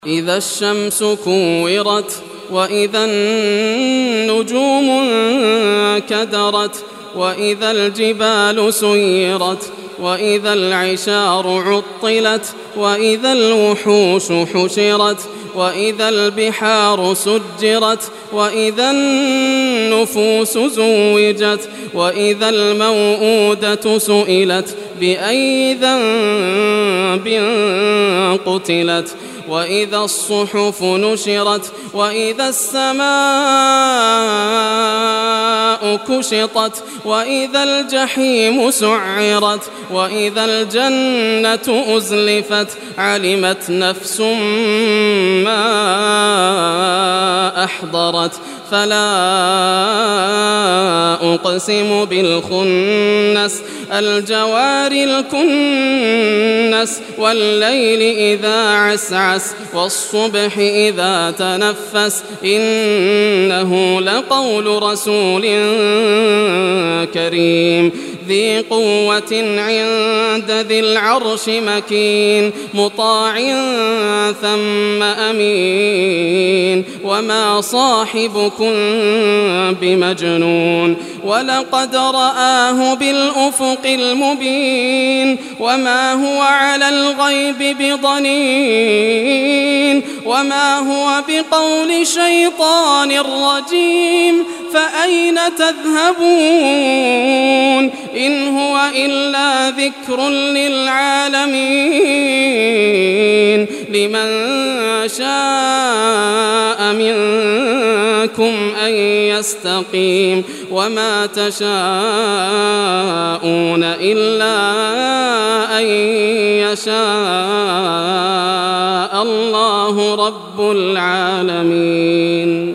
إذا الشمس كورت وإذا النجوم انكدرت وإذا الجبال سيرت وإذا العشار عطلت وإذا الوحوش حشرت وإذا البحار سجرت وإذا النفوس زوجت وإذا الموءودة سئلت بأي ذنب قتلت وإذا الصحف نشرت وإذا السماء كشطت وإذا الجحيم سعرت وإذا الجنة أزلفت علمت نفس ما أحضرت فلا أقسم بالخنس الجوار الكنس والليل إذا عسعس والصبح إذا تنفس إنه لقول رسول كريم ذي قوة عند ذي العرش مكين مطاع ثم أمين وما صاحبكم بمجنون ولقد رآه بالأفق المبين وما هو على الغيب بضنين وما هو بقول شيطان رجيم فأين تذهبون إن هو إلا ذكر للعالمين لمن شاء منكم أن يستقيم وما تشاءون إلا أن يشاء الله رب العالمين.